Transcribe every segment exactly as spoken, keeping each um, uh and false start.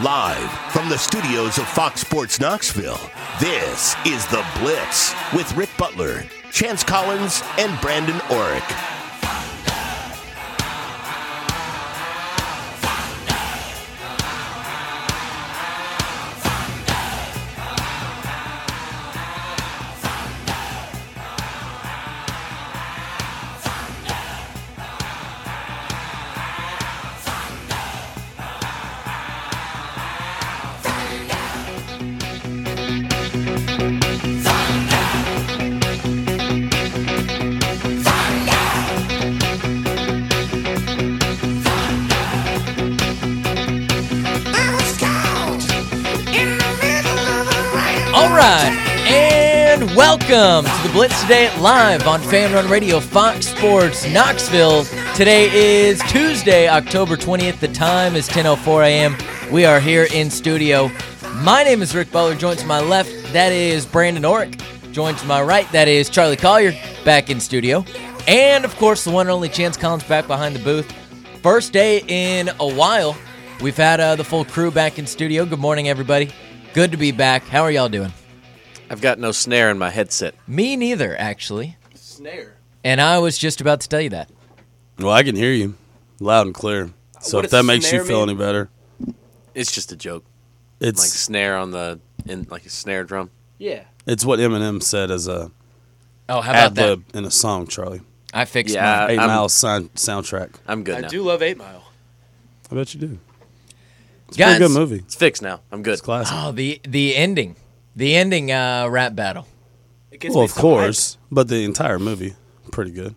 Live from the studios of Fox Sports Knoxville, this is The Blitz with Rick Butler, Chance Collins, and Brandon Orick. Welcome to the Blitz Today live on Fan Run Radio, Fox Sports Knoxville. Today is Tuesday, October twentieth. The time is ten oh four a.m. We are here in studio. My name is Rick Butler. Joined to my left, that is Brandon Orick. Joined to my right, that is Charlie Collier, back in studio. And, of course, the one and only Chance Collins back behind the booth. First day in a while. We've had uh, the full crew back in studio. Good morning, everybody. Good to be back. How are y'all doing? I've got no snare in my headset. Me neither, actually. Snare? And I was just about to tell you that. Well, I can hear you loud and clear. So What if does that makes you snare feel mean? any better, It's just a joke. it's Like snare on the, in like a snare drum. Yeah. it's what Eminem said as a Oh, how about ad that? lib in a song, Charlie. I fixed Yeah. mine. Eight I'm- Mile sound, soundtrack. I'm good I now. do love eight mile. I bet you do. It's a Guys- pretty good movie. It's fixed now. I'm good. It's classic. Oh, the the ending. The ending uh, rap battle. It gets Well, me of so course, but the entire movie, pretty good.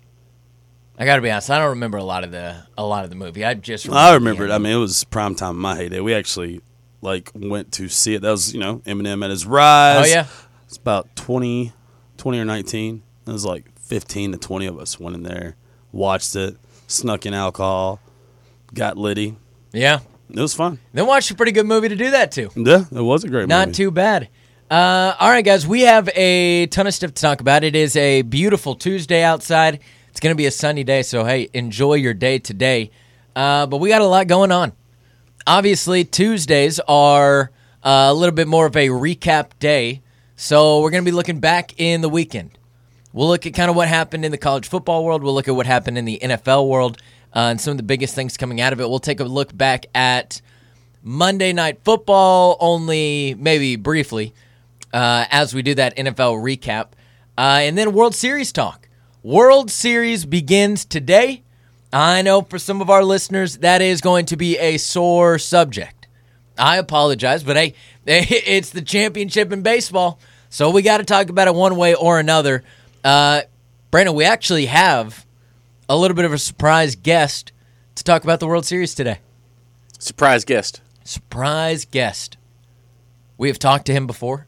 I got to be honest, I don't remember a lot of the a lot of the movie. I just remember I the remember it. I ending. mean, it was prime time in my heyday. We actually like went to see it. That was, you know, Eminem at his rise. Oh, yeah? It's about twenty, twenty or nineteen. It was like fifteen to twenty of us went in there, watched it, snuck in alcohol, got litty. Yeah. It was fun. Then watched a pretty good movie to do that, too. Yeah, it was a great Not movie. too bad. Uh, all right, guys, we have a ton of stuff to talk about. It is a beautiful Tuesday outside. It's going to be a sunny day, so, hey, enjoy your day today. Uh, but we got a lot going on. Obviously, Tuesdays are uh, a little bit more of a recap day, so we're going to be looking back in the weekend. We'll look at kind of what happened in the college football world. We'll look at what happened in the N F L world uh, and some of the biggest things coming out of it. We'll take a look back at Monday Night Football, only maybe briefly, uh, as we do that N F L recap. Uh, and then World Series talk. World Series begins today. I know for some of our listeners that is going to be a sore subject. I apologize, but hey, it's the championship in baseball, so we got to talk about it one way or another. Uh, Brandon, we actually have a little bit of a surprise guest to talk about the World Series today. Surprise guest. Surprise guest. We have talked to him before.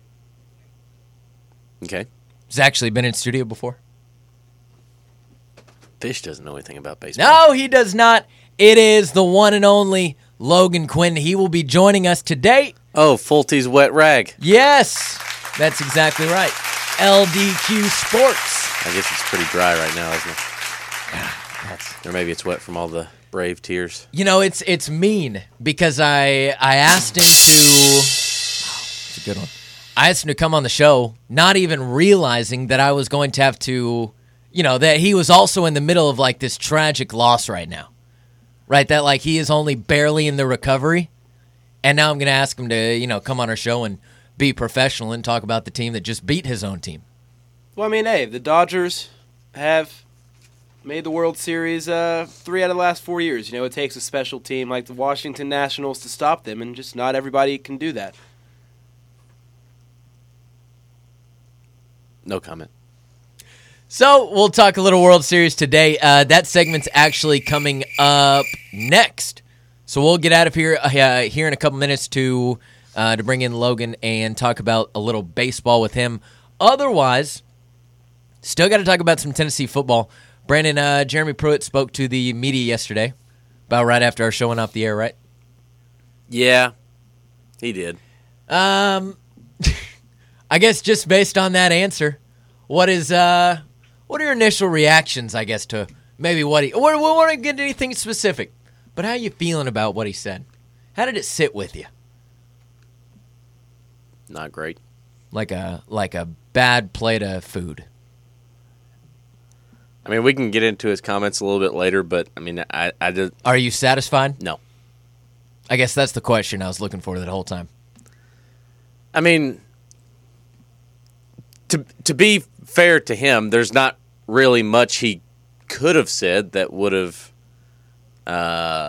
Okay. He's actually been in studio before. Fish doesn't know anything about baseball. No, he does not. It is the one and only Logan Quinn. He will be joining us today. Oh, Fulty's wet rag. Yes, that's exactly right. L D Q Sports. I guess it's pretty dry right now, isn't it? Or maybe it's wet from all the brave tears. You know, it's it's mean because I I asked him to. It's a good one. I asked him to come on the show, not even realizing that I was going to have to, you know, that he was also in the middle of like this tragic loss right now, right? That like he is only barely in the recovery, and now I'm going to ask him to, you know, come on our show and be professional and talk about the team that just beat his own team. Well, I mean, hey, the Dodgers have made the World Series uh, three out of the last four years. You know, it takes a special team like the Washington Nationals to stop them, and just not everybody can do that. No comment. So we'll talk a little World Series today. Uh, that segment's actually coming up next. So we'll get out of here uh, here in a couple minutes to uh, to bring in Logan and talk about a little baseball with him. Otherwise, still got to talk about some Tennessee football. Brandon, uh, Jeremy Pruitt spoke to the media yesterday, about right after our show went off the air, right? Yeah, he did. Um, I guess just based on that answer, what is uh, what are your initial reactions? I guess to maybe what he. We won't get anything specific, but how you feeling about what he said? How did it sit with you? Not great. Like a like a bad plate of food. I mean, we can get into his comments a little bit later, but I mean, I, I just Are you satisfied? no. I guess that's the question I was looking for that whole time. I mean, to to be fair to him, there's not really much he could have said that would have, uh,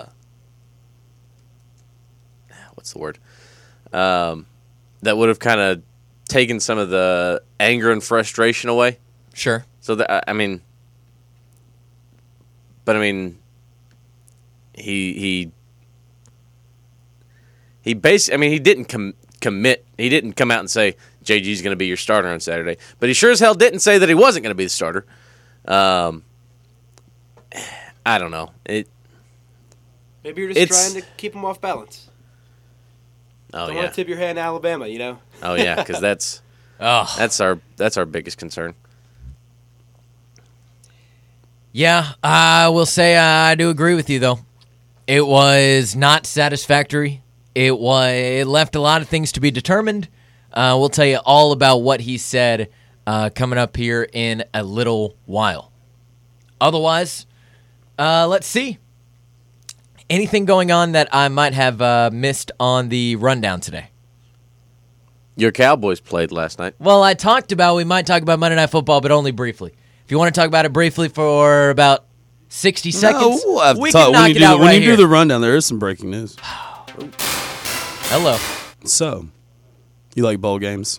what's the word? Um, that would have kind of taken some of the anger and frustration away. Sure. So that I mean, but I mean, he he he basically. I mean, he didn't com- commit. He didn't come out and say J G's going to be your starter on Saturday. But he sure as hell didn't say that he wasn't going to be the starter. Um, I don't know. It. Maybe you're just It's- trying to keep him off balance. Oh Don't yeah. want to tip your hand to Alabama, you know? Oh yeah. Because that's Oh. that's our that's our biggest concern. Yeah, I will say I do agree with you, though. It was not satisfactory. It was it left a lot of things to be determined. Uh, we'll tell you all about what he said uh, coming up here in a little while. Otherwise, uh, let's see. Anything going on that I might have uh, missed on the rundown today? Your Cowboys played last night. Well, I talked about, we might talk about Monday Night Football, but only briefly. If you want to talk about it briefly for about sixty seconds, No, we'll have to we talk- can when knock you it do out the, when right you here. do the rundown, there is some breaking news. Hello. So, you like bowl games?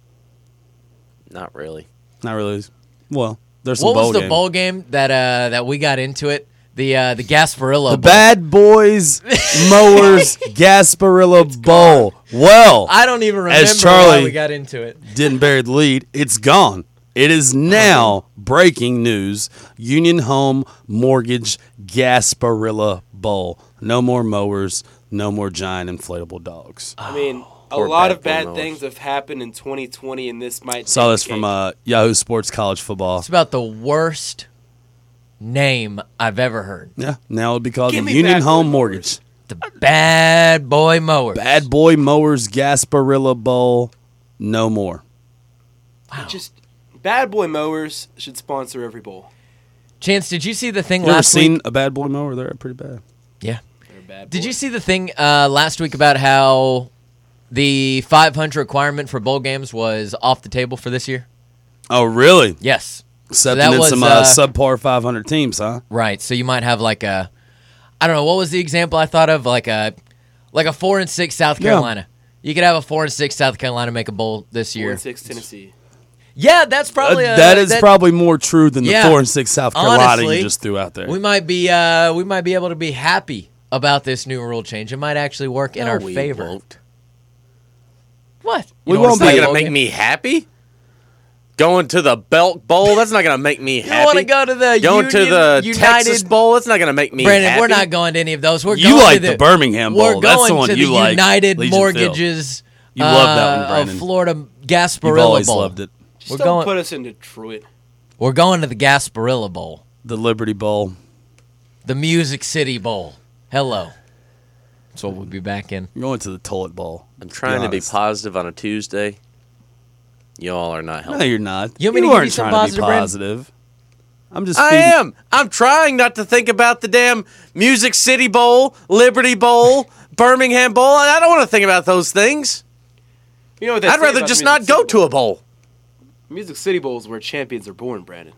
Not really. Not really. Well, there's some What bowl was the game. bowl game that uh, that we got into it? The uh, the Gasparilla The Bowl. Bad Boys Mowers Gasparilla Bowl. Well, I don't even remember As why Charlie- we got into it. didn't bury the lead. It's gone. It is now breaking news. Union Home Mortgage Gasparilla Bowl. No more mowers. No more giant inflatable dogs. I mean, a Poor lot bad of bad boy things have happened in twenty twenty, and this might Saw take this the from cake. uh, Yahoo Sports College Football. It's about the worst name I've ever heard. Yeah, now it'll be called Give the me Union Bad Boy Home Mowers. Mortgage. The Bad Boy Mowers. Bad Boy Mowers Gasparilla Bowl. No more. Wow. Just Bad Boy Mowers should sponsor every bowl. Chance, did you see the thing You ever last seen week? a Bad Boy Mower? They're pretty bad. Yeah. They're a bad Did boy. you see the thing uh, last week about how the five hundred requirement for bowl games was off the table for this year? Oh, really? Yes. Accepting that in was, some uh, uh, subpar five hundred teams, huh? Right. So you might have like a, I don't know, what was the example I thought of? Like a, like a four and six South Yeah. Carolina. You could have a four and six South Carolina make a bowl this Four year. and six Tennessee. Yeah, that's probably Uh, a, that is probably more true than the Yeah. four and six South Carolina Honestly, you just threw out there. We might be, uh, we might be able to be happy about this new rule change. It might actually work in No, our we favor. won't. What? We You don't wanna won't see It's not a gonna bowl make game? me happy. Going to the Belk Bowl, that's not gonna make me You happy. want to go to the Going to Union, the United Texas Bowl, that's not gonna make me Brandon, happy. we're not going to any of those. We're You going like to the Birmingham We're Bowl. That's going the one to you the like, United Legion Field. Mortgages. You love that one, uh, Brandon. Of Florida You've Gasparilla always Bowl. loved it. Just We're don't going- put us in Detroit. We're going to the Gasparilla Bowl, The Liberty Bowl. the Music City Bowl. Hello. That's what we'll be back in. You're going to the Toilet Bowl. I'm trying to be honest. positive on a Tuesday. Y'all are not No, helping. you're not. You want me to give weren't you some trying to positive, be Brandon? positive. I'm just I feeding- am. I'm trying not to think about the damn Music City Bowl, Liberty Bowl, Birmingham Bowl. I don't want to think about those things. You know what? They I'd say rather about just the not Music go City to Bowl? a bowl. Music City Bowl is where champions are born, Brandon.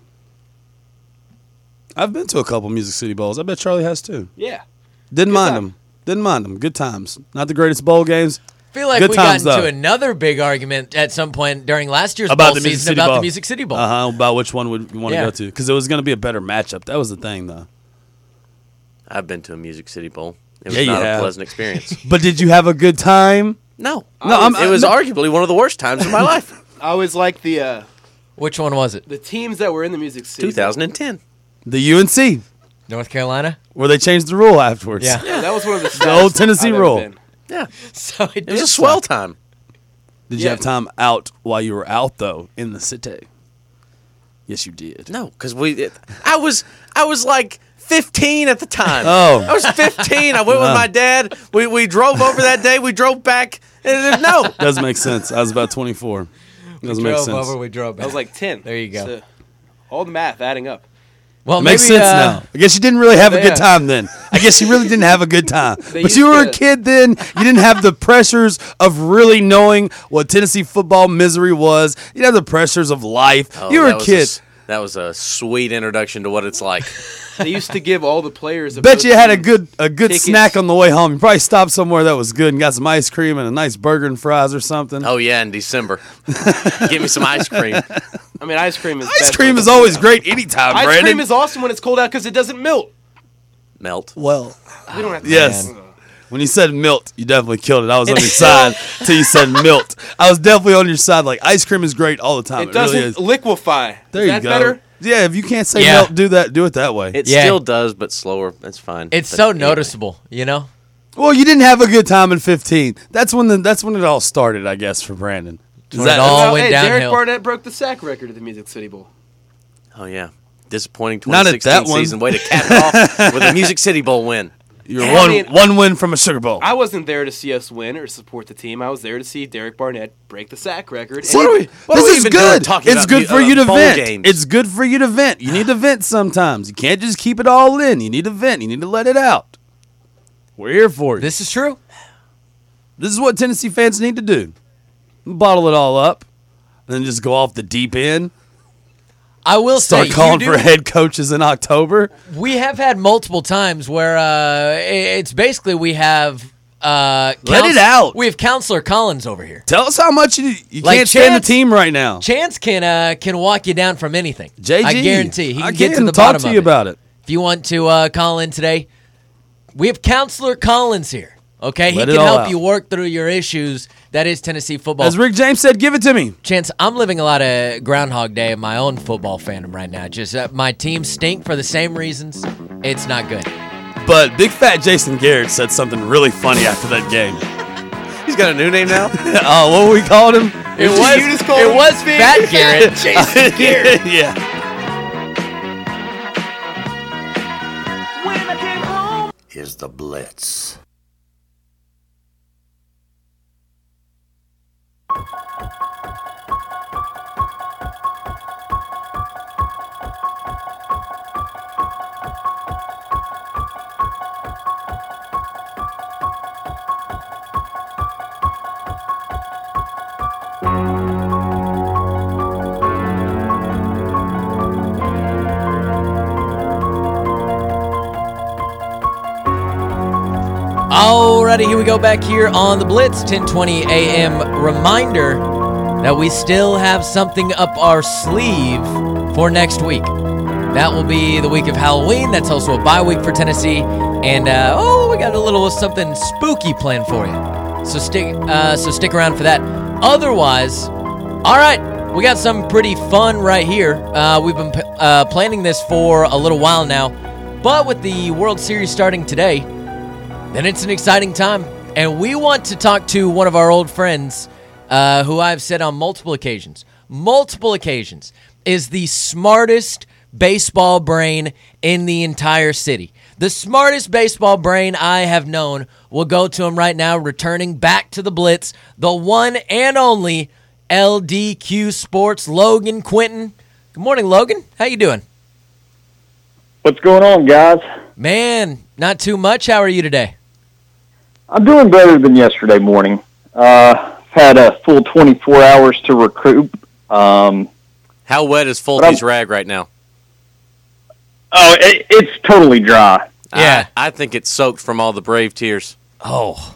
I've been to a couple Music City Bowls. I bet Charlie has too. Yeah. Didn't Good mind time. them. Didn't mind them. Good times. Not the greatest bowl games. I feel like Good we times, got into though. another big argument at some point during last year's About bowl the Music season City about Bowl. the Music City Bowl. Uh huh. About which one would you want to Yeah. go to? Because it was going to be a better matchup. That was the thing, though. I've been to a Music City Bowl. It was Yeah, you not a have. pleasant experience. But did you have a good time? No. No, I'm- it was I'm- arguably one of the worst times of my life. I always like the uh, Which one was it? the teams that were in the Music City. Bowl. twenty ten. The U N C, North Carolina? where they changed the rule afterwards. Yeah. Yeah, that was one of the, The old saddest Tennessee I've ever rule. been. Yeah. So it, It was did a swell suck. time. Did you Yeah. have time out while you were out though in the city? Yes, you did. No, because we. It, I was. I was like fifteen at the time. Oh. I was fifteen. I went with Wow. my dad. We we drove over that day. We drove back. And, no. Doesn't make sense. I was about twenty-four. Doesn't make drove sense. over, we drove back. I was like ten. There you go. So, all the math adding up. well, It makes maybe, sense uh, now. I guess you didn't really have a Yeah. good time then. I guess you really didn't have a good time. They But you used were a to- kid then. You didn't have the pressures of really knowing what Tennessee football misery was. You didn't have the pressures of life. Oh, you were that a was kid. s- that was a sweet introduction to what it's like. They used to give all the players. Of Bet those you had a teams good a good tickets. snack on the way home. You probably stopped somewhere that was good and got some ice cream and a nice burger and fries or something. Oh yeah, in December. Give me some ice cream. I mean, ice cream is. Ice best cream when is it's always cold great anytime, out. Ice Brandon. cream is awesome when it's cold out because it doesn't melt. Melt. well, We don't have to. yes. Man. When you said milt, you definitely killed it. I was on your side until you said milt. I was definitely on your side. Like, ice cream is great all the time. It It, doesn't really is. liquefy. There is you that go. better? Yeah, if you can't say Yeah. melt, do that. Do it that way. It Yeah. still does, but slower. That's fine. It's But so anyway. noticeable, you know? Well, you didn't have a good time in fifteen. That's when the that's when it all started, I guess, for Brandon. Is When it that- all Well, went hey, Derek downhill. Barnett broke the sack record at the Music City Bowl. Oh yeah, disappointing Not twenty at that sixteen one. season. Way to cap it off with a Music City Bowl win. You're I one mean- one win from a Sugar Bowl. I wasn't there to see us win or support the team. I was there to see Derek Barnett break the sack record. What are we? what this are we is even doing good. talking It's about good mu- for uh, you to bowl vent. games? It's good for you to vent. You need to vent sometimes. You can't just keep it all in. You need to vent. You need to let it out. We're here for you. This, This is true. this is what Tennessee fans need to do. Bottle it all up, and then just go off the deep end. I will Start say, calling you for do, head coaches in October. we have had multiple times where uh, it's basically we have. Uh, Let it out. We have Counselor Collins over here. Tell us how much you, you Like can't stand the Chance- team right now. Chance can uh, can walk you down from anything. J G, I guarantee he can I get to can the talk bottom to of you it. about it. If you want to uh, call in today, we have Counselor Collins here. Okay, Let he it can all help out. you work through your issues. That is Tennessee football. As Rick James said, give it to me. Chance, I'm living a lot of Groundhog Day of my own football fandom right now. Just uh, my team stink for the same reasons. It's not good. But Big Fat Jason Garrett said something really funny after that game. He's got a new name now. Oh, what were we calling him? It Did was you just call it him was Big Fat Garrett. Jason Garrett. Yeah. Is the Blitz. Alrighty, here we go back here on the Blitz, ten twenty a.m. Reminder that we still have something up our sleeve for next week. That will be the week of Halloween. That's also a bye week for Tennessee. And, uh, oh, we got a little something spooky planned for you. So stick, uh, so stick around for that. Otherwise, all right, we got something pretty fun right here. Uh, we've been uh, planning this for a little while now. But with the World Series starting today, then it's an exciting time. And we want to talk to one of our old friends uh, who I've said on multiple occasions, multiple occasions, is the smartest baseball brain in the entire city. The smartest baseball brain I have known. Will go to him right now, returning back to the Blitz, the one and only L D Q Sports, Logan Quinton. Good morning, Logan. How you doing? What's going on, guys? Man, not too much. How are you today? I'm doing better than yesterday morning. Uh, had a full twenty-four hours to recoup. Um, How wet is But I'm- Fultie's rag right now? oh, it, it's totally dry. Yeah. I, I think it's soaked from all the brave tears. Oh,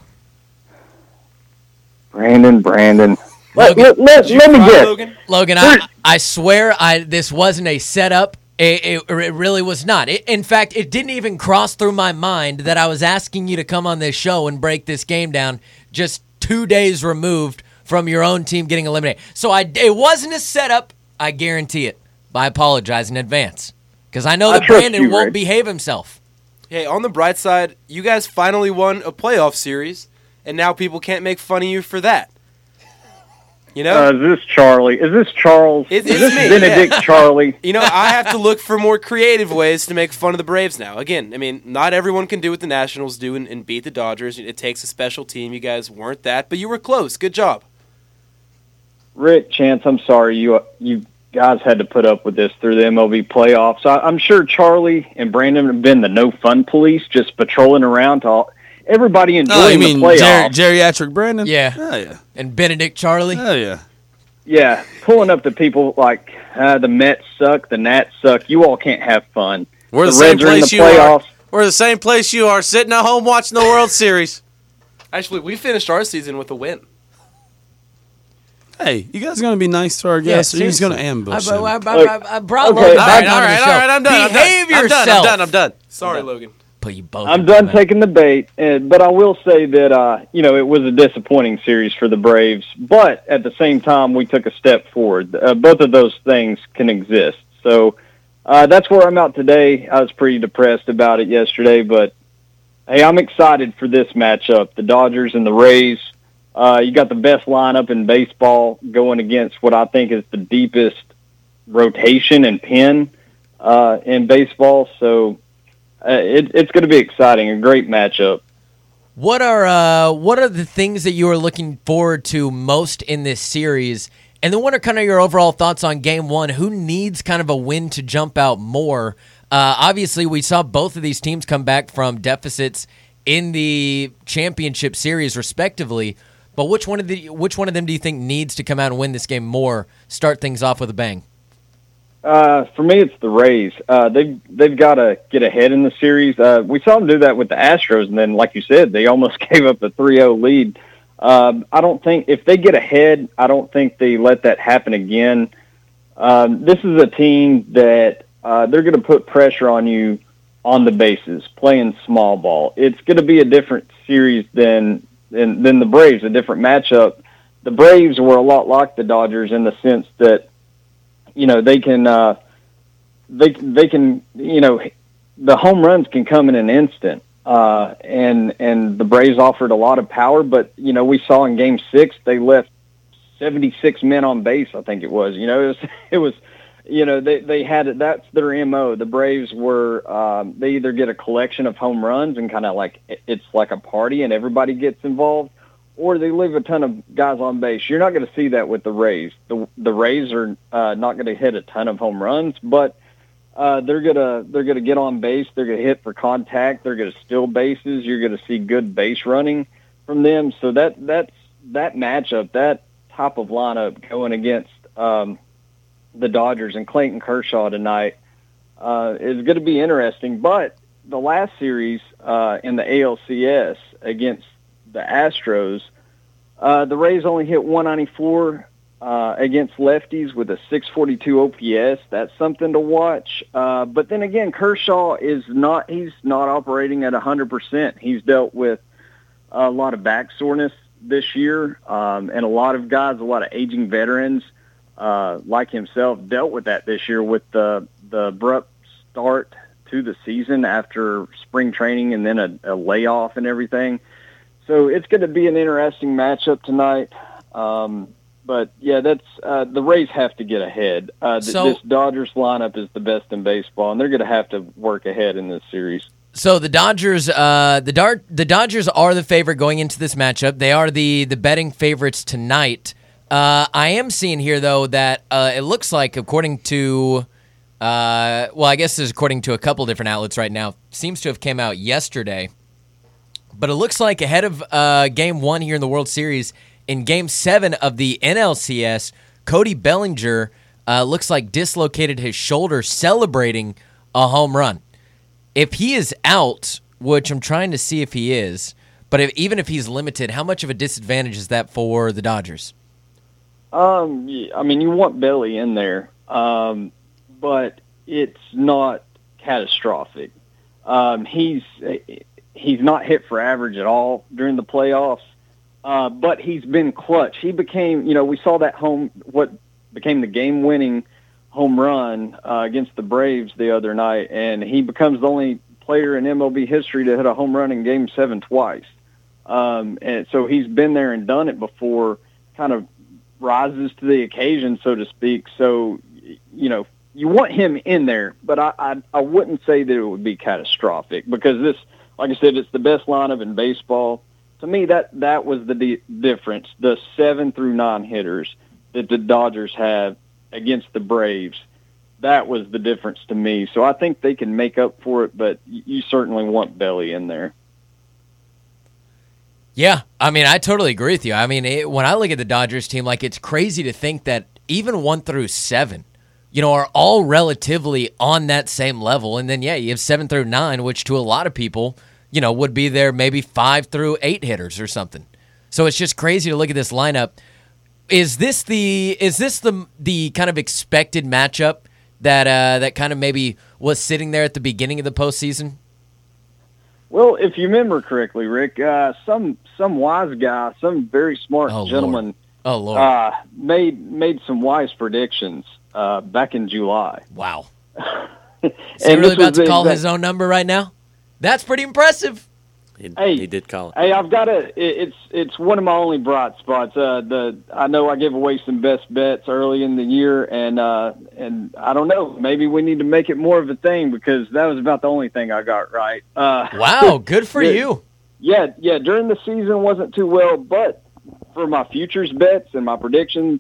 Brandon, Brandon. Let, Logan, let, let, Did you let me cry, guess. Logan? Logan, I, I swear I this wasn't a setup. It, it, it really was not. It, in fact, it didn't even cross through my mind that I was asking you to come on this show and break this game down just two days removed from your own team getting eliminated. So I, it wasn't a setup. I guarantee it. I apologize in advance because I know I that trust Brandon you, won't Rick. behave himself. Hey, on the bright side, you guys finally won a playoff series, and now people can't make fun of you for that. You know, Uh, is this Charlie? Is this Charles? It- is it's this me, Benedict yeah. Charlie? you know, I have to look for more creative ways to make fun of the Braves now. Again, I mean, not everyone can do what the Nationals do and, and beat the Dodgers. It takes a special team. You guys weren't that, but you were close. Good job. Rick, Chance, I'm sorry you you guys had to put up with this through the M L B playoffs. I, I'm sure Charlie and Brandon have been the no fun police, just patrolling around to all, everybody enjoying Oh, you mean the ger- playoffs. geriatric Brandon? Yeah. Oh, yeah. And Benedict Charlie. Oh, yeah. Yeah, pulling up to people like uh, the Mets suck, the Nats suck. You all can't have fun. We're the, the same Reds are in place the you are. playoffs. We're the same place you are, sitting at home watching the World Series. Actually, we finished our season with a win. Hey, you guys going to be nice to our Yeah, guests, or you just going to seriously. ambush I, them? I, I, I, I brought Okay. Logan All back All right, all onto the right, show. all right. I'm done. Behave I'm done. yourself. I'm done. I'm done. I'm done. Sorry, Logan. Put you both. I'm in done the- taking the bait, and, but I will say that uh, you know it was a disappointing series for the Braves. But at the same time, we took a step forward. Uh, both of those things can exist. So uh, that's where I'm at today. I was pretty depressed about it yesterday, but hey, I'm excited for this matchup: the Dodgers and the Rays. Uh, you got the best lineup in baseball going against what I think is the deepest rotation and pin uh, in baseball. So. Uh, it, it's going to be exciting, a great matchup. What are uh, what are the things that you are looking forward to most in this series? And then what are kind of your overall thoughts on Game One? Who needs kind of a win to jump out more? Uh, obviously, we saw both of these teams come back from deficits in the championship series, respectively. But which one of the which one of them do you think needs to come out and win this game more? Start things off with a bang. Uh, for me, it's the Rays. Uh, they've they've got to get ahead in the series. Uh, we saw them do that with the Astros, and then, like you said, they almost gave up a three oh lead. Um, I don't think if they get ahead, I don't think they let that happen again. Um, this is a team that uh, they're going to put pressure on you on the bases, playing small ball. It's going to be a different series than, than than the Braves, a different matchup. The Braves were a lot like the Dodgers in the sense that, you know, they can, uh, they they can, you know, the home runs can come in an instant, uh, and and the Braves offered a lot of power, but you know, we saw in Game Six they left seventy-six men on base. I think it was, you know, it was, it was, you know, they they had it. That's their M O. The Braves were um, they either get a collection of home runs and kind of like it's like a party and everybody gets involved, or they leave a ton of guys on base. You're not going to see that with the Rays. The the Rays are uh, not going to hit a ton of home runs, but uh, they're gonna they're gonna get on base. They're gonna hit for contact. They're gonna steal bases. You're gonna see good base running from them. So that that's that matchup, that type of lineup going against um, the Dodgers and Clayton Kershaw tonight uh, is going to be interesting. But the last series uh, in the A L C S against the Astros, uh, the Rays only hit one ninety-four uh, against lefties with a six forty-two O P S. That's something to watch. Uh, but then again, Kershaw is not, he's not operating at one hundred percent. He's dealt with a lot of back soreness this year, um, and a lot of guys, a lot of aging veterans uh, like himself dealt with that this year with the, the abrupt start to the season after spring training and then a, a layoff and everything. So it's going to be an interesting matchup tonight. Um, but, yeah, that's uh, the Rays have to get ahead. Uh, th- So- this Dodgers lineup is the best in baseball, and they're going to have to work ahead in this series. So the Dodgers, uh, the Dart, the Dodgers are the favorite going into this matchup. They are the the betting favorites tonight. Uh, I am seeing here though that uh, it looks like, according to, uh, well, I guess this is according to a couple different outlets right now. Seems to have came out yesterday, but it looks like ahead of uh, Game One here in the World Series, in Game Seven of the N L C S, Cody Bellinger uh, looks like dislocated his shoulder, celebrating a home run. If he is out, which I'm trying to see if he is, but if, even if he's limited, how much of a disadvantage is that for the Dodgers? Um, yeah, I mean, you want Belly in there, um, but it's not catastrophic. Um, he's he's not hit for average at all during the playoffs, uh, but he's been clutch. He became, you know, we saw that home what became the game-winning home run uh, against the Braves the other night, and he becomes the only player in M L B history to hit a home run in Game Seven twice. Um, and so he's been there and done it before, kind of rises to the occasion, so to speak. So, you know, you want him in there, but I, I I wouldn't say that it would be catastrophic because this, like I said, it's the best lineup in baseball. To me, that, that was the di- difference. The seven through nine hitters that the Dodgers have against the Braves, that was the difference to me. So I think they can make up for it, but you certainly want Belly in there. Yeah, I mean, I totally agree with you. I mean, it, when I look at the Dodgers team, like, it's crazy to think that even one through seven, you know, are all relatively on that same level. And then, yeah, you have seven through nine, which to a lot of people, you know, would be there maybe five through eight hitters or something. So it's just crazy to look at this lineup. Is this the is this the the kind of expected matchup that uh, that kind of maybe was sitting there at the beginning of the postseason? Well, if you remember correctly, Rick, uh, some some wise guy, some very smart Oh, gentleman, Lord. Oh, Lord. Uh, made made some wise predictions uh, back in July. Wow. Is Is he really about to call his own number right now? That's pretty impressive. He, Hey, he did call it. Hey, I've got a. It, it's it's one of my only bright spots. Uh, the I know I give away some best bets early in the year, and uh, and I don't know. Maybe we need to make it more of a thing because that was about the only thing I got right. Uh, Wow, good for yeah, you. Yeah, yeah. During the season wasn't too well, but for my futures bets and my predictions,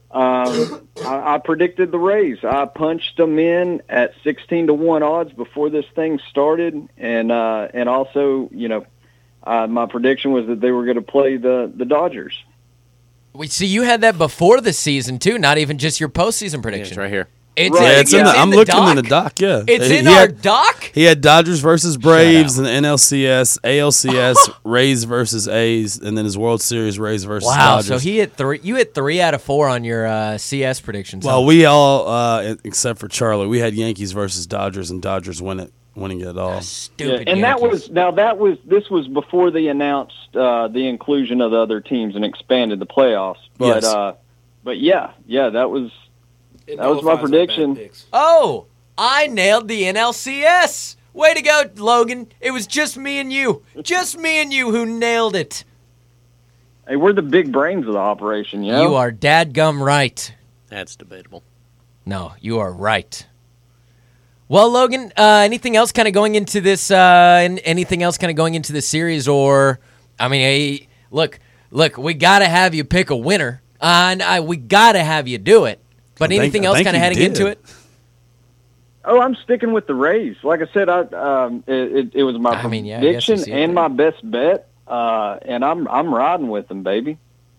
um, I, I predicted the Rays. I punched them in at sixteen to one odds before this thing started, and uh, and also, you know, uh, my prediction was that they were going to play the the Dodgers. We see you had that before the season too, not even just your postseason Yeah, prediction. it's right here. It's Right. in, Yeah, it's in the, I'm looking doc. in the doc. Yeah, It's he, in he our had, doc. He had Dodgers versus Braves up. and the N L C S, A L C S, Rays versus A's, and then his World Series Rays versus Wow, Dodgers. so he hit three. You hit three out of four on your uh, C S predictions. Well, huh? we all, uh, except for Charlie, we had Yankees versus Dodgers, and Dodgers win it, winning it all. stupid. and that Yankees. was now that was this was before they announced uh, the inclusion of the other teams and expanded the playoffs. But Yes. uh, but yeah, yeah, that was It That was my nullifies our bad prediction. picks. Oh, I nailed the N L C S. Way to go, Logan. It was just me and you. Just me and you who nailed it. hey, we're the big brains of the operation. You know? You are dadgum right. That's debatable. No, you are right. Well, Logan, uh, anything else kind of going into this? Uh, and anything else kind of going into this series? Or, I mean, hey, look, look, we got to have you pick a winner, uh, and I, we got to have you do it. But I think- anything I else think kind of you heading did. into it? Oh, I'm sticking with the Rays. Like I said, I um, it, it, it was my I mean, yeah, I guess you prediction see it and there. my best bet, uh, and I'm I'm riding with them, baby.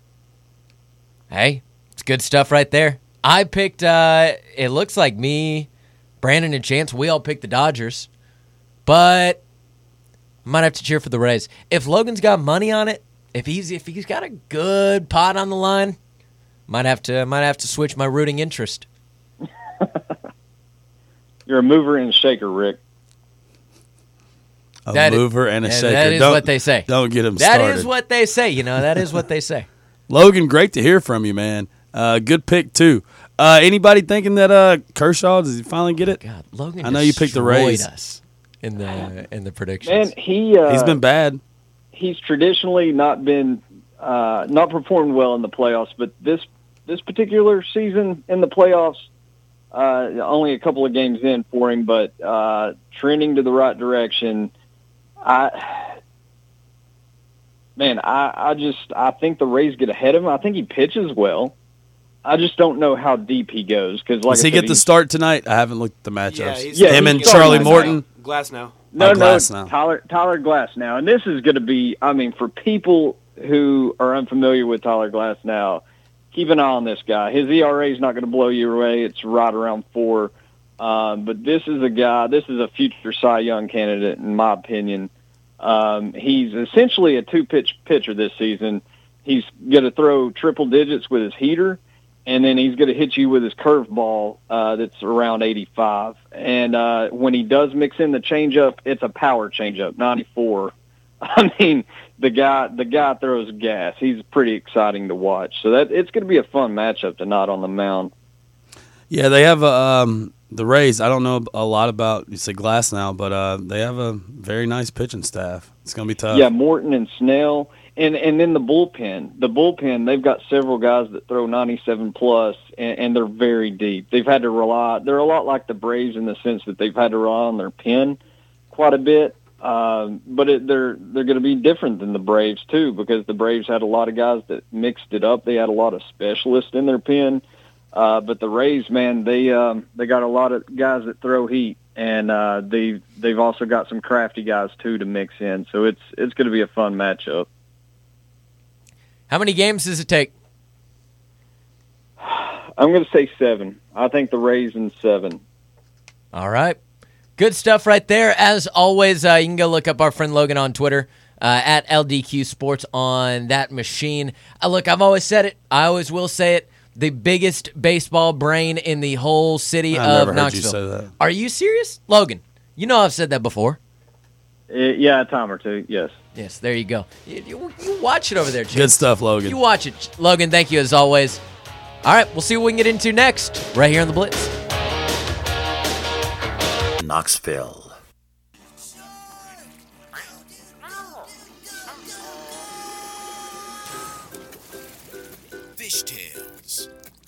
Hey, it's good stuff right there. I picked, uh, it looks like me, Brandon, and Chance, we all picked the Dodgers. But I might have to cheer for the Rays. If Logan's got money on it, if he's if he's got a good pot on the line, might have to might have to switch my rooting interest. You're a mover and a shaker, Rick. A That is- mover and a that- shaker. that is Don't- what they say. Don't get him That started. is what they say. You know, that is what they say. Logan, great to hear from you, man. Uh, good pick too. Uh, anybody thinking that uh, Kershaw, does he finally get it? God, Logan. I know you picked the destroyed Rays. us in the in the predictions. Man, he uh, He's been bad. he's traditionally not been uh, not performed well in the playoffs, but this this particular season in the playoffs, uh, only a couple of games in for him, but uh, trending to the right direction. I man, I, I just I think the Rays get ahead of him. I think he pitches well. I just don't know how deep he goes because, like, Does I he said, get the he's- start tonight? I haven't looked at the matchups. Yeah, he's- Yeah, Him he's and starting Charlie Glass Morton. Glass now. No, Oh, no, Glass now. Tyler Tyler Glass now, and this is going to be. I mean, for people who are unfamiliar with Tyler Glass now, keep an eye on this guy. His E R A is not going to blow you away. It's right around four. Um, but this is a guy. This is a future Cy Young candidate, in my opinion. Um, he's essentially a two-pitch pitcher this season. He's going to throw triple digits with his heater, and then he's going to hit you with his curveball uh, that's around eighty-five. And uh, when he does mix in the changeup, it's a power changeup, ninety-four. I mean, the guy the guy throws gas. He's pretty exciting to watch. So that it's going to be a fun matchup tonight on the mound. Yeah, they have a, um, the Rays. I don't know a lot about you say Glass now, but uh, they have a very nice pitching staff. It's gonna be tough. Yeah, Morton and Snell. and and in the bullpen, the bullpen, they've got several guys that throw ninety-seven plus, and, and they're very deep. They've had to rely. They're a lot like the Braves in the sense that they've had to rely on their pen quite a bit. Um, but it, they're they're going to be different than the Braves too, because the Braves had a lot of guys that mixed it up. They had a lot of specialists in their pen. Uh, but the Rays, man, they um, they got a lot of guys that throw heat, and uh, they they've also got some crafty guys too to mix in. So it's it's going to be a fun matchup. How many games does it take? I'm going to say seven. I think the Rays in seven. All right. Good stuff right there. As always, uh, you can go look up our friend Logan on Twitter, uh, at L D Q Sports on that machine. Uh, look, I've always said it. I always will say it. The biggest baseball brain in the whole city I of never heard Knoxville. you say that. Are you serious? Logan, you know I've said that before. Uh, yeah, a time or two, yes. Yes, there you go. You, you, you watch it over there, Chip. Good stuff, Logan. You watch it. Logan, thank you as always. All right, we'll see what we can get into next right here on The Blitz. Knoxville. Fishtails.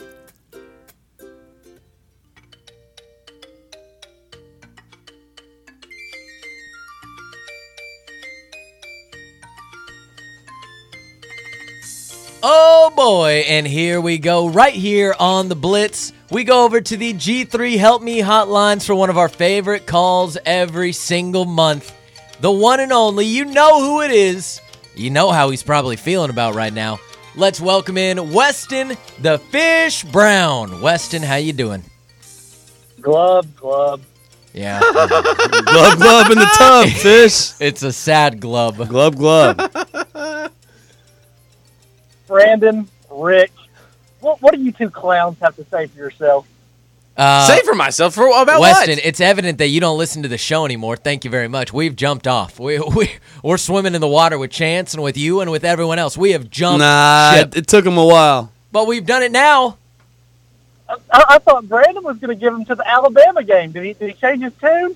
Oh boy, and here we go right here on The Blitz. We go over to the G three Help Me hotlines for one of our favorite calls every single month. The one and only, you know who it is. You know how he's probably feeling about right now. Let's welcome in Weston the Fish Brown. Weston, how you doing? Glub, glub. Yeah. Glub, glub in the tub, Fish. It's a sad glub. Glub, glub. Brandon, Rick, what, what do you two clowns have to say for yourself? Uh, Say for myself for about Weston, what? it's evident that you don't listen to the show anymore. Thank you very much. We've jumped off. We, we, we're swimming in the water with Chance and with you and with everyone else. We have jumped Nah, ship. it, it took him a while. But we've done it now. I, I thought Brandon was going to give him to the Alabama game. Did he, did he change his tune?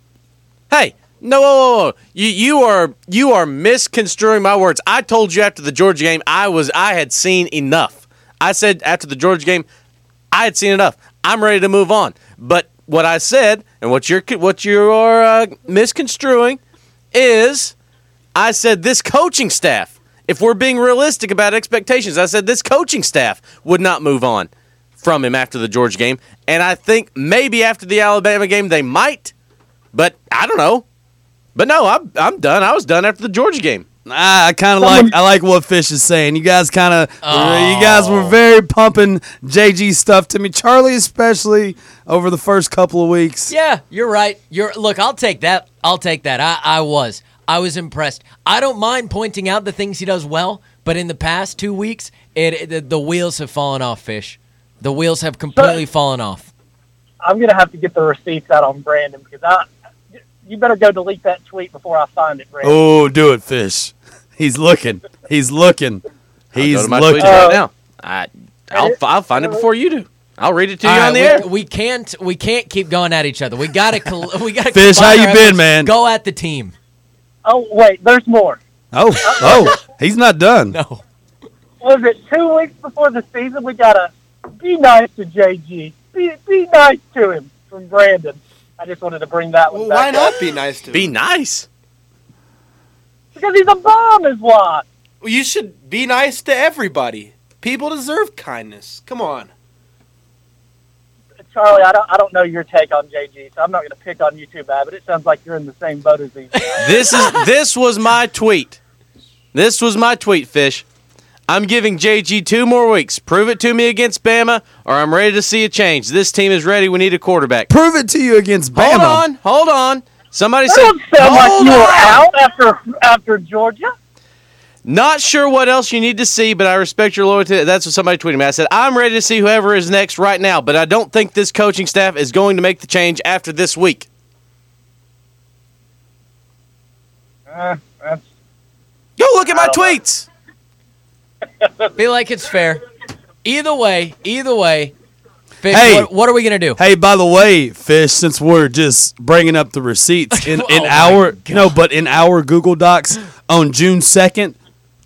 Hey, no, whoa, whoa, whoa. You you are you are misconstruing my words. I told you after the Georgia game I was I had seen enough. I said after the Georgia game I had seen enough. I'm ready to move on. But what I said and what you're what you're uh, misconstruing is I said this coaching staff. If we're being realistic about expectations, I said this coaching staff would not move on from him after the Georgia game, and I think maybe after the Alabama game they might, but I don't know. But no, I'm I'm done. I was done after the Georgia game. Ah, I kind of like I like what Fish is saying. You guys kind of Oh. you guys were very pumping J G stuff to me, Charlie especially over the first couple of weeks. Yeah, you're right. You're look, I'll take that. I'll take that. I, I was. I was impressed. I don't mind pointing out the things he does well, but in the past two weeks, it, it the, the wheels have fallen off, Fish. The wheels have completely fallen off. I'm going to have to get the receipts out on Brandon because I. You better go delete that tweet before I find it, Brandon. Oh, do it, Fish. He's looking. He's looking. He's I'll go to my looking. tweets right Uh, now. I I'll I'll find it before you do. I'll read it to you All on the right, air. we, we can't we can't keep going at each other. We gotta col- we gotta. Fish, combine how you our been, efforts. man? Go at the team. Oh, wait, there's more. Oh, oh, he's not done. No. Was it two weeks before the season? We got to be nice to J G. Be, be nice to him from Brandon. I just wanted to bring that one Well, back why up. not be nice to him? Be nice. Because he's a bum is why. Well, you should be nice to everybody. People deserve kindness. Come on. Charlie, I don't, I don't know your take on J G, so I'm not going to pick on you too bad, but it sounds like you're in the same boat as these guys. This is this was my tweet. This was my tweet, Fish. I'm giving J G two more weeks. Prove it to me against Bama, or I'm ready to see a change. This team is ready. We need a quarterback. Prove it to you against Bama. Hold on, hold on. Somebody That said, don't sound like hold you were on. out after after Georgia. Not sure what else you need to see, but I respect your loyalty. That's what somebody tweeted me. I said, I'm ready to see whoever is next right now, but I don't think this coaching staff is going to make the change after this week. Uh, that's, Go look at my I don't know. tweets. Feel like it's fair. Either way, either way. Fish, Hey. what, what are we gonna do? Hey, by the way, Fish, since we're just bringing up the receipts in, in Oh, my our God. no, but in our Google Docs on June second,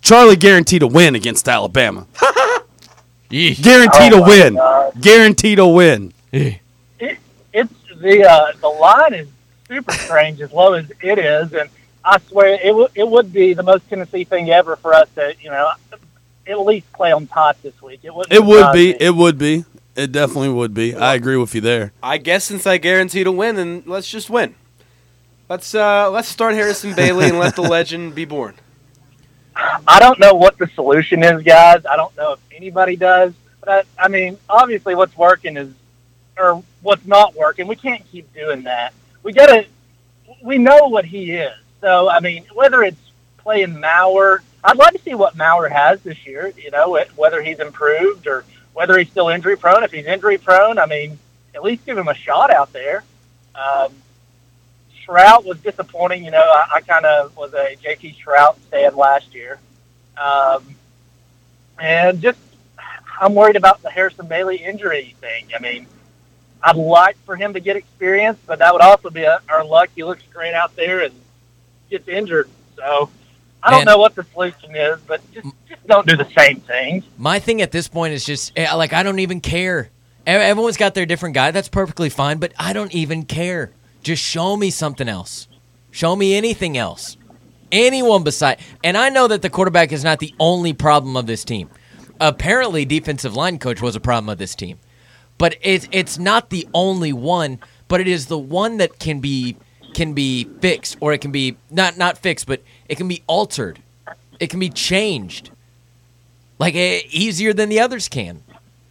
Charlie guaranteed a win against Alabama. Yeesh. Guaranteed Oh a my win. God. Guaranteed a win. It, it's the uh, the line is super strange as low as it is, and I swear it w- it would be the most Tennessee thing ever for us to you know at least play on top this week. It would. It would be. It would be. It definitely would be. I agree with you there. I guess since I guaranteed a win, then let's just win. Let's uh, let's start Harrison Bailey and let the legend be born. I don't know what the solution is, guys. I don't know if anybody does. But I, I mean, obviously, what's working is, or what's not working. We can't keep doing that. We gotta. We know what he is. So I mean, whether it's playing Maurer, I'd like to see what Maurer has this year. You know, whether he's improved or whether he's still injury prone. If he's injury prone, I mean, at least give him a shot out there. Um, Trout was disappointing. You know, I, I kind of was a J T Trout fan last year. Um, and just, I'm worried about the Harrison Bailey injury thing. I mean, I'd like for him to get experience, but that would also be a, our luck. He looks great out there and gets injured. So I don't Man. know what the solution is, but just, just don't do the same thing. My thing at this point is just, eh, like, I don't even care. E- Everyone's got their different guy. That's perfectly fine, but I don't even care. Just show me something else. Show me anything else. Anyone beside. And I know that the quarterback is not the only problem of this team. Apparently, defensive line coach was a problem of this team. But it's it's not the only one, but it is the one that can be can be fixed, or it can be not not fixed, but it can be altered. It can be changed. Like eh, easier than the others can.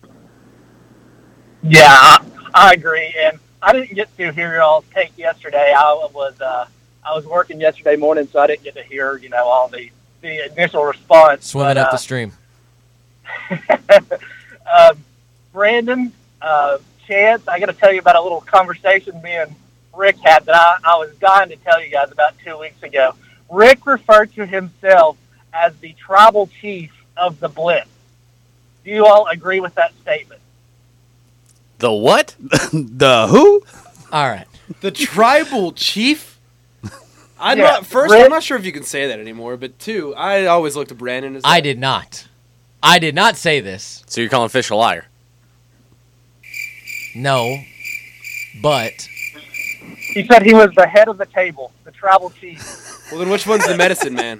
Yeah, I, I agree. And I didn't get to hear y'all's take yesterday. I was uh, I was working yesterday morning, so I didn't get to hear you know all the, the initial response. Swimming but, up uh, the stream. uh, Brandon, uh, Chance, I got to tell you about a little conversation me and Rick had that I, I was dying to tell you guys about two weeks ago. Rick referred to himself as the tribal chief of the Blitz. Do you all agree with that statement? The what? The who? All right. The tribal chief? I'm Yeah, not, first, Rick- I'm not sure if you can say that anymore, but two, I always looked to Brandon as I that. did not. I did not say this. So you're calling Fish a liar? No. But He said he was the head of the table, the tribal chief. Well, then which one's the medicine man?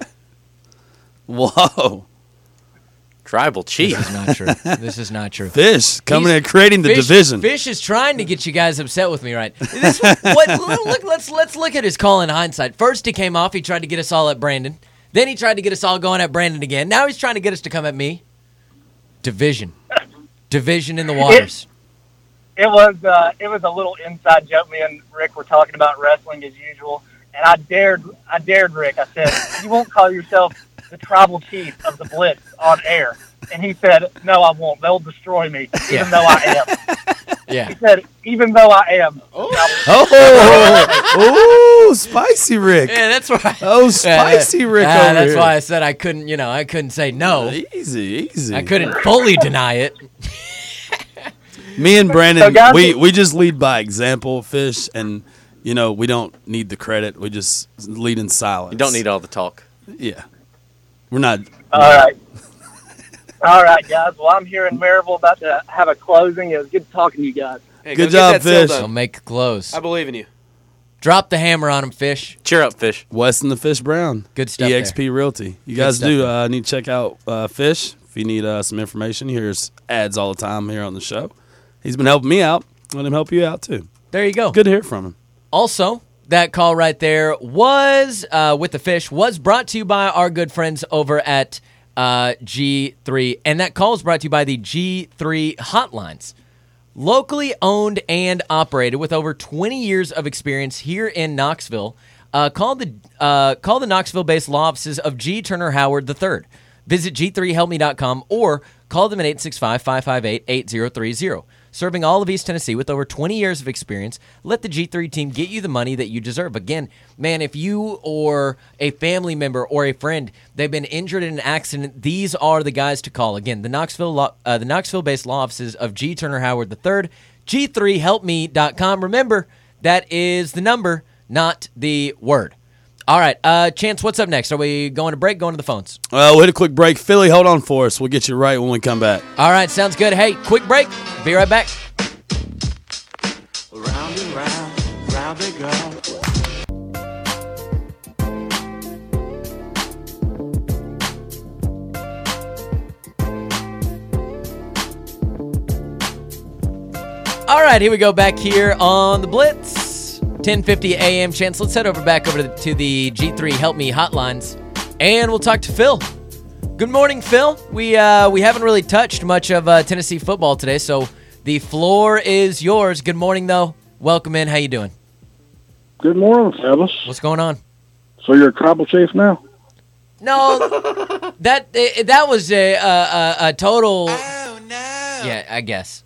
Whoa. Tribal chief. this is not true. This is not true. Fish coming He's- in creating the Fish, division. Fish is trying to get you guys upset with me, right? This, what, look, let's let's look at his call in hindsight. First, he came off. He tried to get us all at Brandon. Then he tried to get us all going at Brandon again. Now he's trying to get us to come at me. Division, division in the waters. It was uh, it was a little inside joke. Me and Rick were talking about wrestling as usual, and I dared I dared Rick. I said, "You won't call yourself the tribal chief of the Blitz on air." And he said, "No, I won't. They'll destroy me, even Yeah. though I am." Yeah. He said, "Even though I am." Oh, ooh, spicy Rick. Yeah, that's why. Oh, spicy Rick Ah, over that's here. why I said I couldn't. You know, I couldn't say no. Easy, easy. I couldn't fully deny it. Me and Brandon, So, guys- we, we just lead by example, Fish, and, you know, we don't need the credit. We just lead in silence. You don't need all the talk. Yeah. We're not. All right. All right, guys. Well, I'm here in Maryville about to have a closing. It was good talking to you guys. Hey, Good go job, get that sale Fish. I'll done. make close. I believe in you. Drop the hammer on him, Fish. Cheer up, Fish. Weston the Fish Brown. Good stuff E X P Realty. You guys stuff do there. uh, need to check out uh, Fish if you need uh, some information. He hears ads all the time here on the show. He's been helping me out. Let him help you out, too. There you go. Good to hear from him. Also, that call right there was uh, with the Fish was brought to you by our good friends over at uh, G three, and that call is brought to you by the G three Hotlines. Locally owned and operated with over twenty years of experience here in Knoxville, uh, call the uh, call the Knoxville-based law offices of G. Turner Howard the third. Visit G three help me dot com or call them at eight six five, five five eight, eight zero three zero. Serving all of East Tennessee with over twenty years of experience, let the G three team get you the money that you deserve. Again, man, if you or a family member or a friend, they've been injured in an accident, these are the guys to call. Again, the Knoxville law, uh, the Knoxville-based law offices of G. Turner Howard the third, G three help me dot com. Remember, that is the number, not the word. All right, uh, Chance, what's up next? Are we going to break, going to the phones? Uh, we'll hit a quick break. Philly, hold on for us. We'll get you right when we come back. All right, sounds good. Hey, quick break. Be right back. Round and round, round they go. All right, here we go back here on the Blitz, ten fifty A M. Chance, let's head over back over to the, to the G three Help Me hotlines, and we'll talk to Phil. Good morning, Phil. We uh, we haven't really touched much of uh, Tennessee football today, so the floor is yours. Good morning, though. Welcome in. How you doing? Good morning, fellas. What's going on? So you're a tribal chief now? No, that eh, that was a, a, a total. Oh no! Yeah, I guess.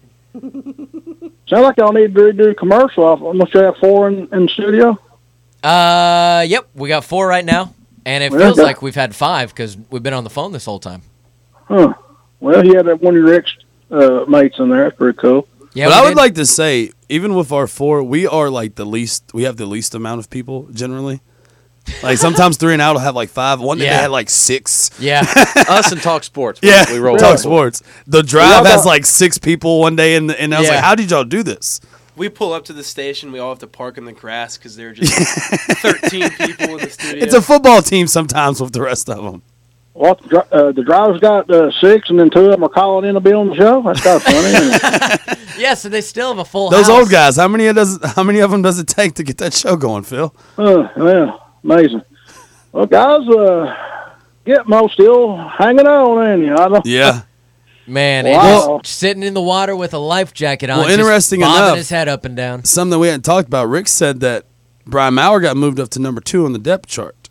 Sounds like y'all need to do a commercial. I'm gonna have four in, in the studio. Uh, yep, we got four right now, and it Well, feels okay. like we've had five because we've been on the phone this whole time. Huh. Well, you had that one of your ex uh, mates in there. That's pretty cool. Yeah, but we I would did. like to say, even with our four, we are like the least. We have the least amount of people generally. Like sometimes three and out will have like five. One day Yeah. they had like six. Yeah, Us and Talk Sports. We, Yeah, we roll. talk with it. sports. The Y'all drive got- has like six people one day, and and I was Yeah. like, "How did y'all do this?" We pull up to the station. We all have to park in the grass because there are just thirteen people in the studio. It's a football team sometimes with the rest of them. What the, dri- uh, the driver's got uh, six, and then two of them are calling in to be on the show. That's kind of funny. Isn't it? yeah. So they still have a full. Those house. old guys. How many of does How many of them does it take to get that show going, Phil? Uh, yeah, amazing. Well, guys, uh, Gitmo still hanging on, ain't you? I don't. Yeah. Man, Wow. it's sitting in the water with a life jacket on. Well, just interesting bobbing enough- his head up and down. Something we hadn't talked about. Rick said that Brian Maurer got moved up to number two on the depth chart.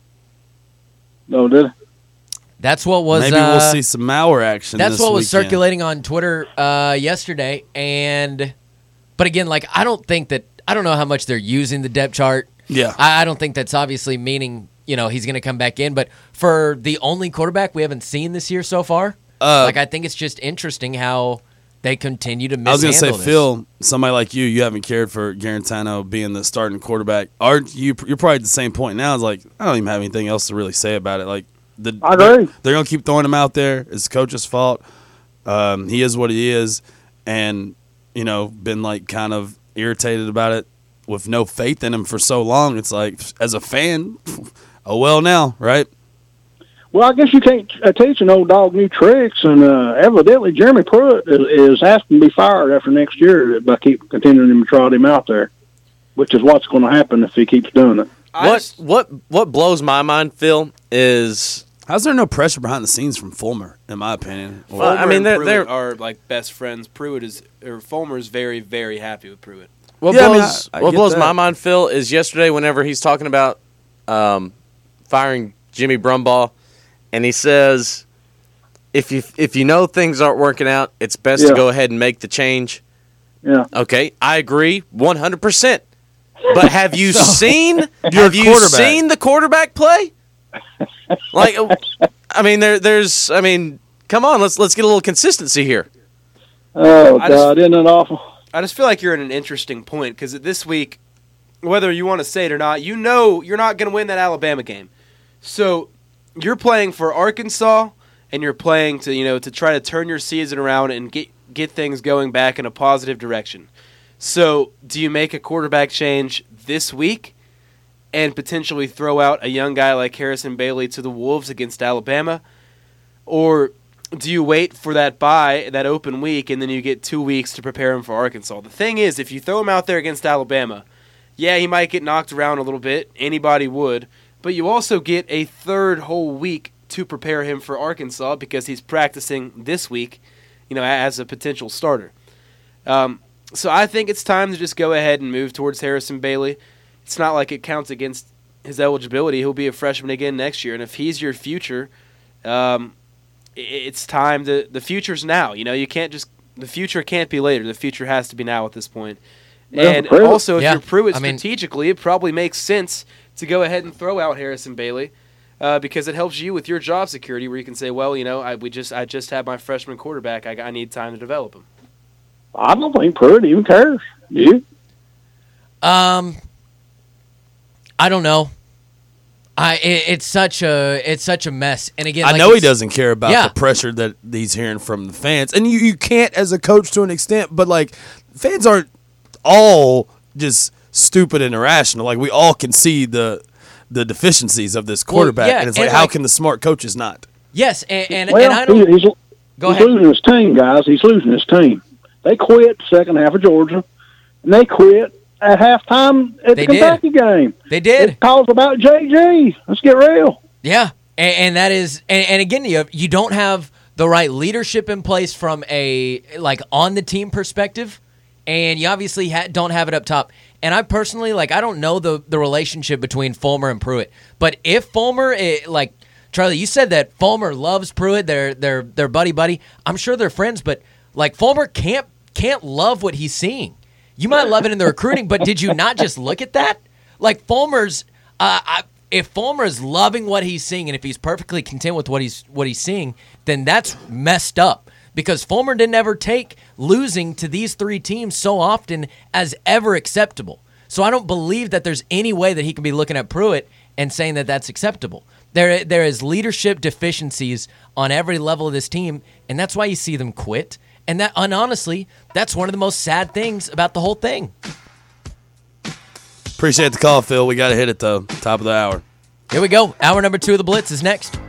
No, did it? That's what was. Maybe uh, we'll see some Maurer action. That's this what was weekend. circulating on Twitter uh, yesterday, and but again, like I don't think that I don't know how much they're using the depth chart. Yeah. I, I don't think that's obviously meaning you know he's going to come back in. But for the only quarterback we haven't seen this year so far, Uh, like I think it's just interesting how they continue to I was mishandle going to say, this. Phil, somebody like you, you haven't cared for Garantano being the starting quarterback. Aren't you? You're probably at the same point now. It's like I don't even have anything else to really say about it. Like the, I agree. They're going to keep throwing him out there. It's the coach's fault. Um, he is what he is, and you know, been like kind of irritated about it with no faith in him for so long. It's like as a fan, oh well, now, right? Well, I guess you can't uh, teach an old dog new tricks, and uh, evidently Jeremy Pruitt is, is asking to be fired after next year by keep continuing to trot him out there, which is what's going to happen if he keeps doing it. I What just- what what blows my mind, Phil, is How's there no pressure behind the scenes from Fulmer? In my opinion, Or- Well, I Fulmer mean, and they're- Pruitt they're- are like best friends. Pruitt is or Fulmer is very very happy with Pruitt. what Yeah, I mean, blows I- I what get blows that. my mind, Phil, is yesterday whenever he's talking about um, firing Jimmy Brumbaugh, and he says, if you if you know things aren't working out, it's best Yeah. to go ahead and make the change. Yeah. Okay, I agree one hundred percent. But have you seen You're have a you quarterback. seen the quarterback play? Like, I mean, there there's I mean, come on, let's let's get a little consistency here. Oh, I just- God, isn't it awful? I just feel like you're in an interesting point because this week, whether you want to say it or not, you know you're not going to win that Alabama game. So you're playing for Arkansas, and you're playing to you know to try to turn your season around and get get things going back in a positive direction. So do you make a quarterback change this week and potentially throw out a young guy like Harrison Bailey to the Wolves against Alabama, or do you wait for that bye, that open week, and then you get two weeks to prepare him for Arkansas? The thing is, if you throw him out there against Alabama, yeah, he might get knocked around a little bit. Anybody would. But you also get a third whole week to prepare him for Arkansas because he's practicing this week, you know, as a potential starter. Um, so I think it's time to just go ahead and move towards Harrison Bailey. It's not like it counts against his eligibility. He'll be a freshman again next year. And if he's your future, um, it's time to the future's now. You know, you can't just the future can't be later. The future has to be now at this point. Well, And Pruitt- also, if Yeah, you're Pruitt I mean- strategically, it probably makes sense to go ahead and throw out Harrison Bailey uh, because it helps you with your job security, where you can say, "Well, you know, I we just I just had my freshman quarterback. I, I need time to develop him." I don't think Pruitt even cares. Do you? Um, I don't know. I it, it's such a it's such a mess. And again, I like know he it's- doesn't care about Yeah. the pressure that he's hearing from the fans, and you, you can't as a coach to an extent. But like, fans aren't all just stupid and irrational. Like we all can see the the deficiencies of this quarterback, yeah, and it's and like, how like- can the smart coaches not? Yes, and and, Well, and I don't. he- he's, Go he's ahead. losing his team, guys. He's losing his team. They quit the second half of Georgia, and they quit at halftime at They the Kentucky game. They did. It calls about J G. Let's get real. Yeah, and, and that is, and, and again, you you don't have the right leadership in place from a like on the team perspective, and you obviously ha- don't have it up top. And I personally like I don't know the the relationship between Fulmer and Pruitt, but if Fulmer eh, like Charlie, you said that Fulmer loves Pruitt, they're they're they're buddy buddy. I'm sure they're friends, but like Fulmer can't can't love what he's seeing. You might love it in the recruiting, but did you not just look at that? Like Fulmer's, uh, I, if Fulmer is loving what he's seeing, and if he's perfectly content with what he's what he's seeing, then that's messed up. Because Fulmer didn't ever take losing to these three teams so often as ever acceptable. So I don't believe that there's any way that he can be looking at Pruitt and saying that that's acceptable. There, there is leadership deficiencies on every level of this team, and that's why you see them quit. And that, and honestly, that's one of the most sad things about the whole thing. Appreciate the call, Phil. We got to hit it though. Top of the hour. Here we go. Hour number two of the Blitz is next.